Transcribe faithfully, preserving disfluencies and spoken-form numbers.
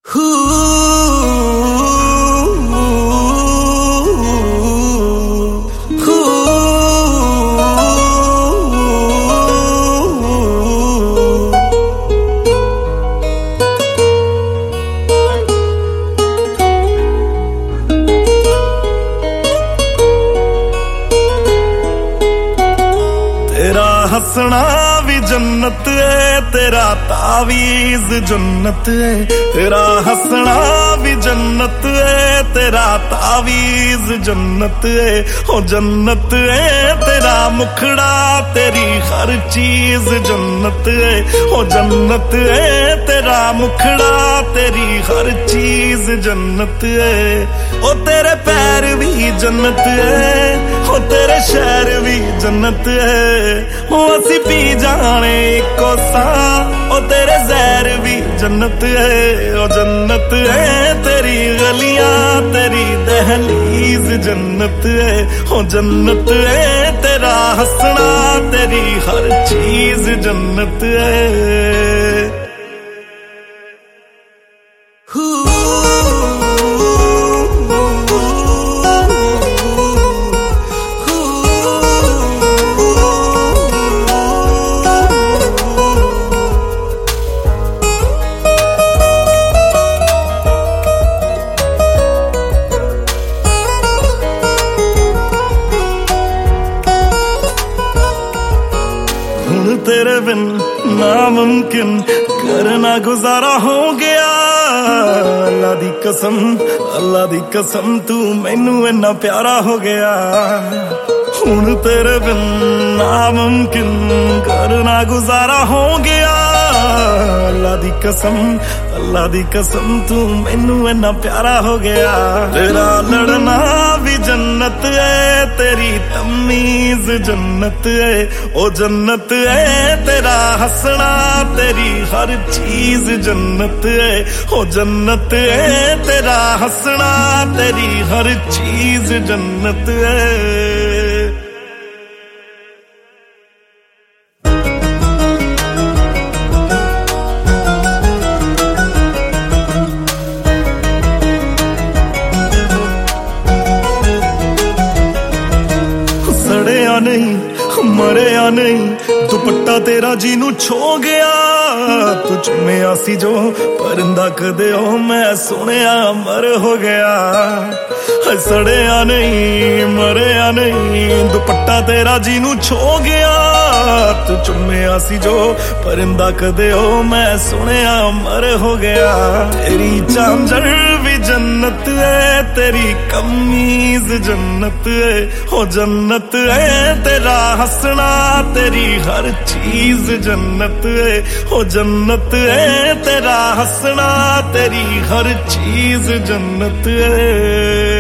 तेरा हंसना भी जन्नत है, तेरा तावीज जन्नत है। तेरा हंसना भी जन्नत है, तेरा तावीज जन्नत है। ओ जन्नत है तेरा मुखड़ा, तेरी हर चीज जन्नत है। ओ जन्नत है तेरा मुखड़ा, तेरी हर चीज जन्नत है। ओ तेरे पैर भी जन्नत है, ओ तेरे शहर भी जन्नत है। ओ असी पी जाने इको सा, ओ तेरे जहर भी जन्नत है। ओ जन्नत है तेरी गलियां, तेरी दहलीज जन्नत है। ओ जन्नत है तेरा हंसना, तेरी हर चीज जन्नत है। तेरे बिन नामुमकिन करना गुजारा हो गया। अल्लाह दी कसम, अल्लाह दी कसम, तू मैनू इन्ना प्यारा हो गया। हुण तेरे बिन नामुमकिन करना गुजारा हो गया। अल्लाह दी कसम, अल्लाह दी कसम, तू मैनू इन्ना प्यारा हो गया। तेरा लड़ना भी जन्नत है, तेरी तमीज जन्नत है। ओ जन्नत है तेरा हंसना, तेरी हर चीज जन्नत है। ओ जन्नत है तेरा हंसना, तेरी हर चीज जन्नत है। सड़िया नहीं मरिया नहीं, दुपट्टा तेरा जीनू छो गया। तू चुम्मिया सी जो परिंदा कदे हो, मैं सुनिया मर हो गया। सड़िया नहीं मरिया नहीं, दुपट्टा तेरा जीनू छो गया। तू चुम्मिया सी जो परिंदा कदे हो, मैं सुनिया मर हो गया। तेरी झांझर भी जन्नत है, तेरी कमीज जन्नत है। हो जन्नत है तेरा हंसना, तेरी हर चीज जन्नत है। हो जन्नत है तेरा हंसना, तेरी हर चीज जन्नत है।